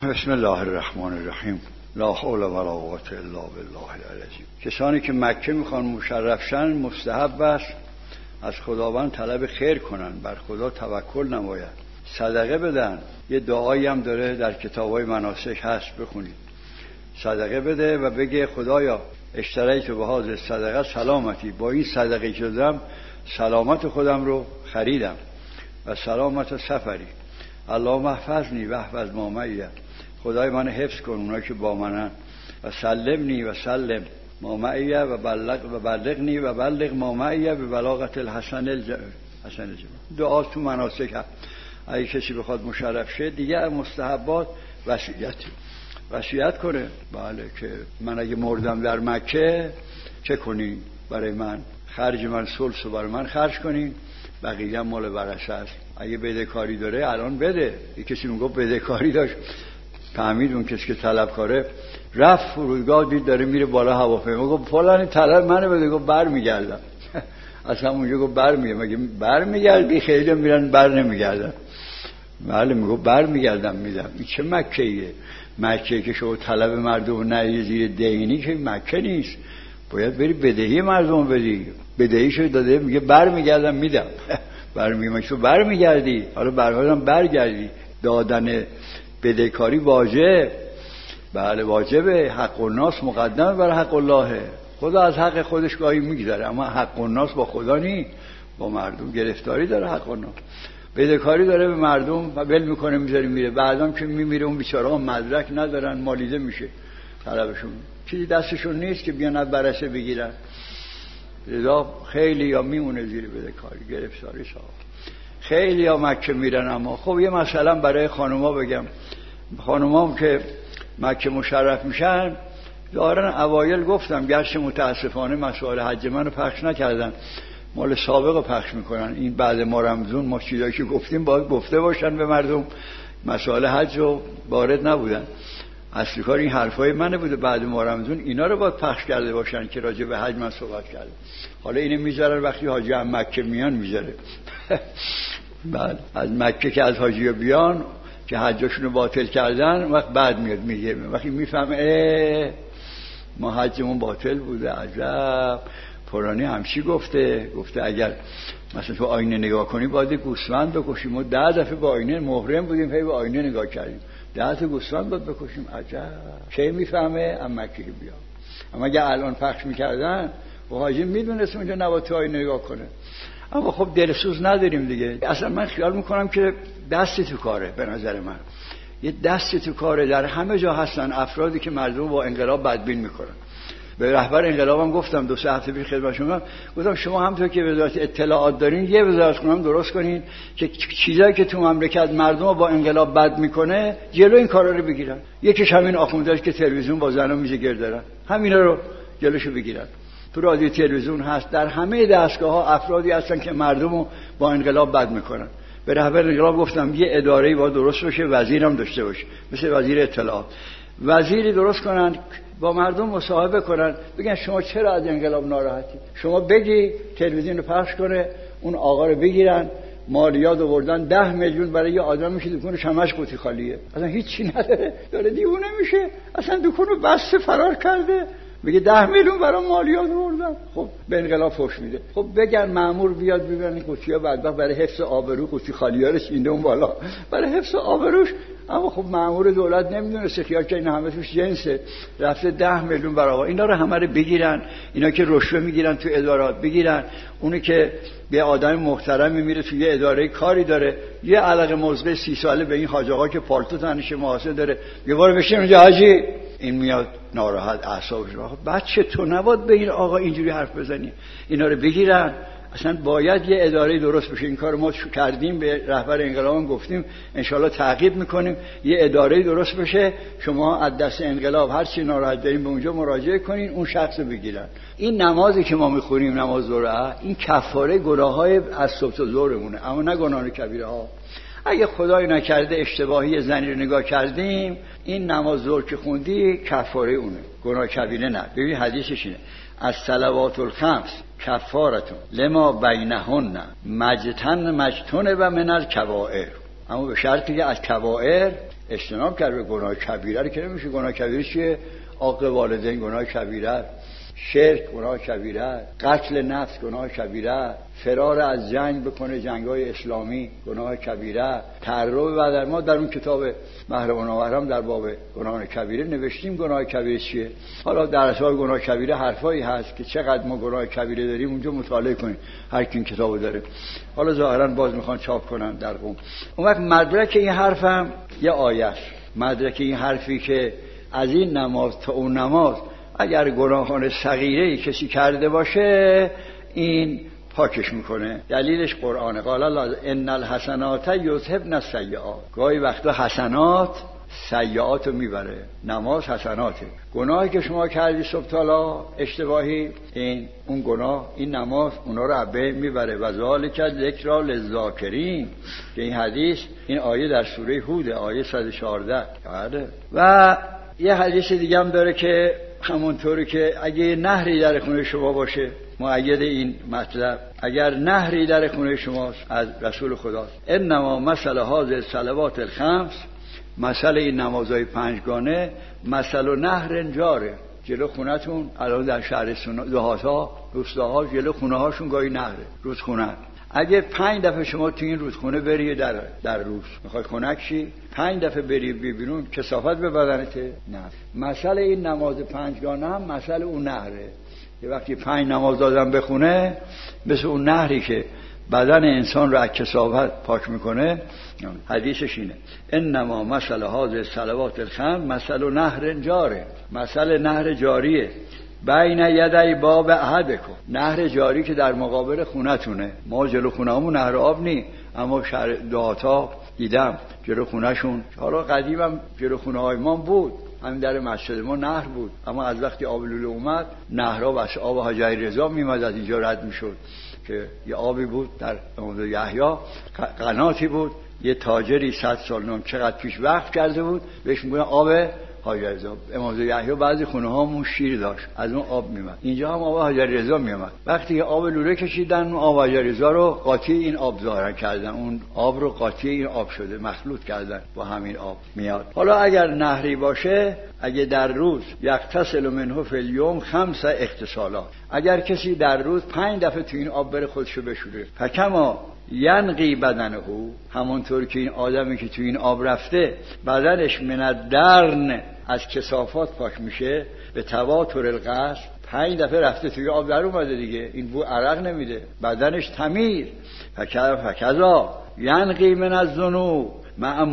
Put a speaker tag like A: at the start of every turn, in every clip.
A: بسم الله الرحمن الرحیم. لا حول ولا قوة الا بالله العظیم. کسانی که مکه میخوان مشرف شن مستحب است از خداوند طلب خیر کنن، بر خدا توکل نماید، صدقه بدن. یه دعایی هم داره در کتابای مناسک هست، بخونید. صدقه بده و بگه خدایا اشتریت به هذه صدقه سلامتی، با این صدقه که دادم سلامت خودم رو خریدم و سلامت سفری. اللهم احفظنی و احفظ ما معی، خدای من حفظ کن اونایی که با منن، و سلمنی و سلم ما معی و بلغنی و بلغ ما معی به بلاغت الحسن الجمال. دعا تو مناسک هست. اگه کسی بخواد مشرف شه دیگه مستحبات وصیت کنه، بله، که من اگه مردم در مکه چه کنین برای من، خرج من ثلث برای من خرج کنین، بقیه هم مال ورثه است. اگه بدهکاری داره الان بده. یه کسی میگفت بدهکاری داشت، فهمید اون کسی که طلبکاره رفت فرودگاه، دید داره میره بالا هواپیما، گفت فلان طلب منو بده، گفت برمیگردم. اصلا اونجا گفت مگه برمیگردی؟ خیلی میرن بر نمیگردن. بله، میگفت برمیگردم میدم. این چه مکه‌ایه؟ مکه که شما طلب مردم نری زیر دینی که مکه نیست، باید بری بدهی مردم بدی. بدهیشو داده، میگه برمیگردم میدم. برمیگردی، حالا برگردم برگردی. دادن بدهکاری واجب، بله واجبه. حق الناس مقدم بر حق الله. خدا از حق خودش گاهی میگذره، اما حق الناس با خدا نی، با مردم گرفتاری داره. حق الناس بدهکاری داره به مردم و ول میکنه میذاره میره. بعدم که میمیره اون بیچاره‌ها مدرک ندارن، مالیده میشه طلبشون، چیزی دستشون نیست که بیان از برسه بگیرن. لذا خیلی یا میمونه زیر بدهکاری گرفتاری صاحب. خیلی ها مکه میرن. اما خب یه مثلا برای خانوما بگم، خانومام که مکه مشرف میشن ظاهرا اوایل گفتم، گرچه متاسفانه مسائل حج منو پخش نکردن، مال سابق رو پخش میکنن. این بعد ما رمضان ما چیزایی که گفتیم باید گفته باشن به مردم، مسائل حج رو وارد نبودن. اصلی کار این حرفای منه بوده، بعد ما رمضان اینا رو باید پخش کرده باشن که راجع به حج من صحبت کردم. حالا اینو میذارن وقتی حاجی هم مکه میان میذاره. بعد از مکه که از حاجی بیان که حجشون رو باطل کردن، وقت بعد میاد میگه، وقتی میفهمه ما حجمون باطل بوده، عجب فلانی همچی گفته اگر مثلا تو آینه نگاه کنی باید گوسفند بکشیم. ما 10 دفعه با آینه محرم بودیم، هی به آینه نگاه کردیم، 10 تا گوسفند باید بکشیم. عجب کی میفهمه ام مکه بیا. اما اگه الان پخش میکردن و حاجی میدونست اونجا نباید تو آینه نگاه کنه. اما خب دلسوز نداریم دیگه. اصلا من خیال میکنم که دستی تو کاره، به نظر من یه دستی تو کاره. در همه جا هستن افرادی که مردم با انقلاب بدبین میکنن. به رهبر انقلابم گفتم 2-3 هفته پیش خدمت شما، گفتم شما همونطور که وزارت اطلاعات دارین یه وزارت خونه درست کنین که چیزایی که تو مملکت مردم با انقلاب بد میکنه جلو این کارا رو بگیرن. یکیش همین آخونداست که تلویزیون با زنا میشه گرد دارن، همینا رو جلوشو بگیرن. تو رادیو تلویزیون هست، در همه دستگاه‌ها افرادی هستن که مردم با انقلاب بد میکنن. به رهبر انقلاب گفتم یه اداره‌ای باید درست بشه، وزیرم داشته باشه، مثل وزیر اطلاعات. وزیری درست کنن با مردم مصاحبه کنن، بگن شما چرا از انقلاب ناراحتی؟ شما بگی، تلویزیون رو پخش کنه، اون آقا رو بگیرن، مالیات آوردن 10 میلیون برای یه آدم میشه دکونش همش قوطی خالیه، اصلا هیچی نداره، داره دیوونه میشه، اصلا دکون رو بسته فرار کرده، میگه 10 میلیون برای مالیات آوردن. خب به انقلاب فحش میده. خب بگن مأمور بیاد ببینن این قوطی‌ها بدبخت برای حفظ آبرو قوطی خالی‌ها رو چینده اون بالا، برای حفظ آبروش. اما خب مأمور دولت نمیدونه خیال که اینا همه توش جنسه، رفته 10 میلیون برای آقا. اینا رو همه رو بگیرن، اینا که رشوه میگیرن تو ادارات بگیرن. اونی که به آدم محترمی میره تو یه اداره کاری داره، یه علاقه مزغه 30 ساله به این حاج آقا که پالتو تنشه محاسب داره، یه بار بشین اونجا حاجی، این میاد ناراحت اعصابش رو. بچه تو نباید به این آقا اینجوری حرف بزنی. اینا رو بگیرن. اصلا باید یه اداره درست بشه. این کار ما کردیم، به رهبر انقلاب گفتیم انشالله تعقیب میکنیم، یه اداره درست بشه. شما از دست انقلاب هر چی ناراحت دارین به اونجا مراجعه کنین، اون شخص رو بگیرن. این نمازی که ما میخونیم، نماز ظهر، این کفاره گناههای از صبح تا ظهرمونه، اما نه گناه کبیره ها. اگه خدای نکرده اشتباهی زنی رو نگاه کردیم، این نماز ظهر که خوندی کفاره اونه، گناه کبیره نه. ببین حدیثش اینه: از صلوات الخمس کفارتون لما بینهن مجتن و من الکبائر. اما به شرطی که از کبائر اجتناب کرد به گناه کبیره رو که نمیشه. گناه کبیره چیه؟ عاق والدین گناه کبیره، شرک گناه کبیره، قتل نفس گناه کبیره، فرار از جنگ بکنه، جنگ‌های اسلامی گناه کبیره، تعرض بعد. ما در اون کتاب محرم و نامحرم در باب گناه کبیره نوشتیم گناه کبیره چیه. حالا در اسباب گناه کبیره حرفایی هست که چقدر ما گناه کبیره داریم اونجا مطالعه کنید، هر کی این کتابو داره. حالا ظاهرا باز میخوان چاپ کنن در قم. اون وقت مدرک این حرفم یه آیه است. مدرک این حرفی که از این نماز تا اون نماز اگر گناهان صغیره‌ای کسی کرده باشه این پاکش میکنه. دلیلش قرآنه. قال الله ان الحسنات یذهبن السیئات. گاهی وقتا حسنات سیئات رو میبره. نماز حسناته. گناهی که شما کردی صبح تا اشتباهی، این اون گناه، این نماز اونا رو عبه میبره. و ذالک ذکری للذاکرین که این حدیث، این آیه در سوره هود آیه 114. و یه حدیث دیگه هم داره که همونطوری که اگه نهری در خونه شما باشه، مؤید این مطلب، اگر نهری در خونه شماست از رسول خدا، انما مثل هذه الصلوات الخمس، مثل این نمازهای پنجگانه، مثل نهر جاره. جلو خونتون الان در شهر دهات‌ها، روستاها، جلو خونه هاشون گاهی نهره، رودخونه. اگه 5 دفعه شما تو این رودخونه بری در روز میخوای خنک شی، 5 دفعه بری بیرون کثافت به بدنته؟ نه. مثل این نماز پنجگانه هم مثل اون نهره. یه وقتی 5 نماز دادن بخونه، مثل اون نهری که بدن انسان رو از کثافت پاک میکنه. حدیثش اینه انما مثل هذه الصلوات الخمس مثل نهر جاره. مثل نهر جاریه بین یدی باب احدکم. نهر جاری که در مقابل خونتونه. ما جلو خونه‌مون نهر آب نی، اما شهر دهاتا دیدم جلو خونه‌شون. حالا قدیمم جلو خونه‌های ما بود، همین در مسجد ما نهر بود، اما از وقتی آب لوله اومد نهرها و آب حجر رضا میومد از اینجا رد میشد که یه آبی بود در امام یحیی، قناتی بود، یه تاجری 100 سال نون چقدر پیش وقف کرده بود بهش میگن آب حجر رضا. امام یحیی بعضی خونه‌هامون شیر داشت، از اون آب میومد. اینجا هم آب حجر رضا میومد. وقتی که آب لوله کشیدن اون آب حجر رضا رو قاطی این آب ظاهر کردن، اون آب رو قاطی این آب شده، مخلوط کردن با همین آب میاد. حالا اگر نهری باشه، اگه در روز یغتسل منه فی الیوم 5 اغتسالات، اگر کسی در روز 5 دفعه تو این آب بره خودشو بشوره، فکما ینقی بدنه، همونطور که این آدمی که تو این آب رفته بدنش من الدرن از کثافات پاک میشه، به تواتر القصد 5 دفعه رفته توی آب در اومده دیگه، این بو عرق نمیده، بدنش تمیر. فکذا ینقی من الذنوب مع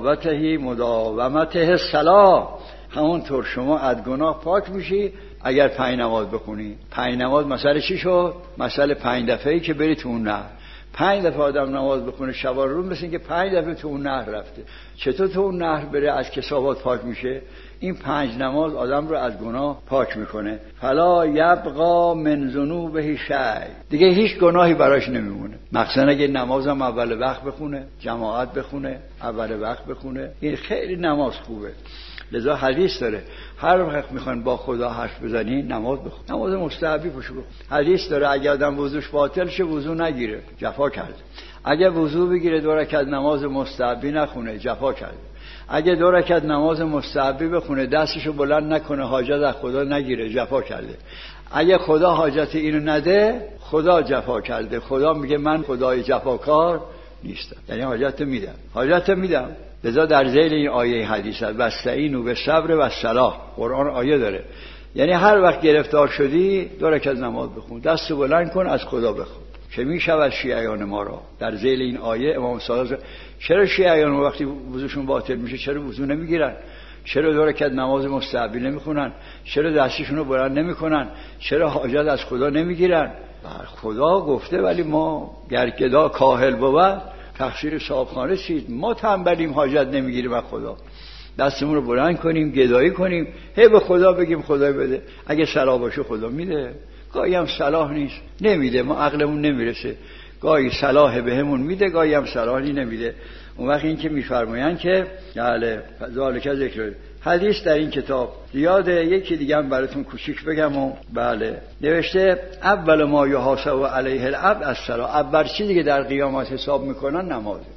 A: مداومته الصلاة. همونطور شما از گناه پاک میشی اگر 5 نماز بخونی. 5 نماز مثلا چی شد؟ مثلا 5 دفعه‌ای که بری تو اون نهر. 5 دفعه آدم نماز بخونه شب و روز، مثل اینکه 5 دفعه تو اون نهر رفته. چطور تو اون نهر بره از کثافات پاک میشه؟ این 5 نماز آدم رو از گناه پاک میکنه. فلا یبقا من ذنوبه شیء، دیگه هیچ گناهی براش نمیمونه. مثلا اگه نمازم اول وقت بخونه، جماعت بخونه، اول وقت بخونه، این خیلی نماز خوبه. لذا حدیث داره هر وقت میخوان با خدا حرف بزنی نماز بخون، نماز مستحبی پشو بخون. حدیث داره اگه آدم وضوش باطل شه وضو نگیره، جفا کرده. اگه وضو بگیره 2 رکعت نماز مستحبی نخونه، جفا کرده. اگه 2 رکعت نماز مستحبی بخونه دستشو بلند نکنه، حاجت از خدا نگیره، جفا کرده. اگه خدا حاجت اینو نده، خدا جفا کرده. خدا میگه من خدای جفاکار نیستم، یعنی حاجت میدم. لذا در ذیل این آیه حدیث است واستعینوا بالصبر والصلاة. قرآن آیه داره، یعنی هر وقت گرفتار شدی 2 رکعت نماز بخون، دستو بلند کن، از خدا بخون. که میشود شیعیان ما را در ذیل این آیه امام صادق، چرا شیعیان ما وقتی وضوشون باطل میشه چرا وضو نمیگیرن؟ چرا 2 رکعت نماز مستحبی نمیخونن؟ چرا دستشون رو بلند نمیکنن؟ چرا حاجت از خدا نمیگیرن؟ خدا گفته ولی ما گرگدا کاهل بود تقصیر صاحبخانه چیست؟ ما تنبلیم حاجت نمیگیریم از خدا. دستمون رو بلند کنیم، گدایی کنیم، هی به خدا بگیم خدای بده. اگه صلاح باشه خدا میده، گاهی هم صلاح نیست نمیده، ما عقلمون نمیرسه، گاهی صلاح بهمون میده، گاهی هم صلاحی نمیده. اون وقت این که میفرمایند که بله ذالک ذکر. حدیث در این کتاب زیاده، یکی دیگه هم براتون کوچیک بگم. و بله نوشته اول ما یحاسب علیه العبد الصلاة. اول چیزی که در قیامت حساب میکنن نمازه.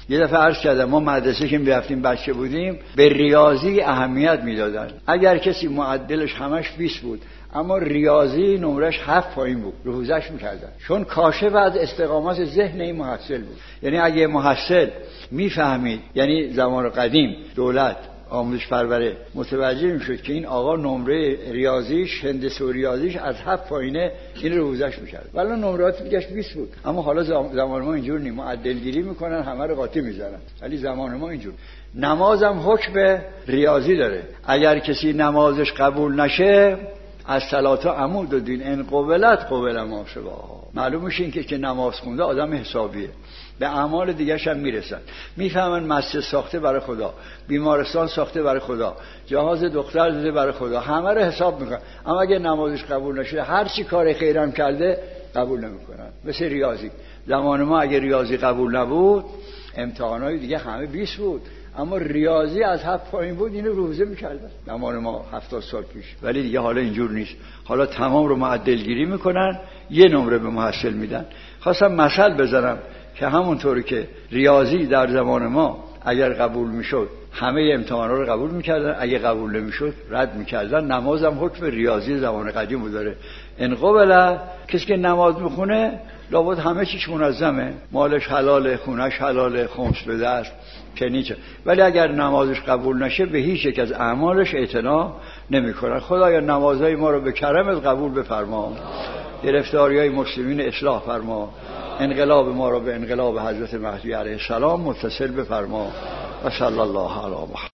A: یه دفعه عرض کردم ما مدرسه که می‌رفتیم بچه بودیم به ریاضی اهمیت میدادن. اگر کسی معدلش همش 20 بود اما ریاضی نمرش 7 پایین بود رهوزش میکردن، چون کاشف از استقامت ذهن این محصل بود. یعنی اگه محصل میفهمید، یعنی زمان قدیم دولت آموزش پروره متوجه میشد که این آقا نمره ریاضیش، هندسه و ریاضیش از 7 پایینه، این رهوزش میکرد. ولی نمرات دیگه 20 بود. اما حالا زمان ما اینجور نیست، معدل گیری میکنن، همه رو قاطی میزنن. ولی زمان ما اینجور. نمازم حکم ریاضی داره. اگر کسی نمازش قبول نشه، از صلات عمود و دین ان قبلت قبل ما شباها. معلوم میشه که نماز خونده آدم حسابیه، به اعمال دیگرش هم میرسن. میفهمن مسجد ساخته برای خدا، بیمارستان ساخته برای خدا، جهاز دختر داده برای خدا، همه رو حساب میکنن. اما اگه نمازش قبول نشه، هر چی کار خیرم کرده قبول نمیکنن. مثل ریاضی، زمان ما اگه ریاضی قبول نبود، امتحانای دیگه همه 20 بود، اما ریاضی از 7 پایین بود، اینو روزه میکردن زمان ما 70 سال پیش. ولی دیگه حالا اینجور نیست، حالا تمام رو معدل گیری میکنن، یه نمره به محصل میدن. خواستم مثل بزنم که همونطوری که ریاضی در زمان ما اگر قبول میشد همه امتحانا رو قبول میکردن، اگه قبول نمیشد رد میکردن. نمازم حکم ریاضی زمان قدیم داره. ان قبل، کسی که نماز میخونه لابد همه چیش منظمه، مالش حلاله، خونش حلاله، خمس به دست کنیچه. ولی اگر نمازش قبول نشه به هیچ یک از اعمالش اعتنا نمیکنن. خدایا نمازهای ما رو به کرمت قبول بفرما، گرفتاری‌های مسلمین اصلاح فرما، انقلاب ما رو به انقلاب حضرت مهدی علیه السلام متصل بفرما. و صلی الله علی محمد.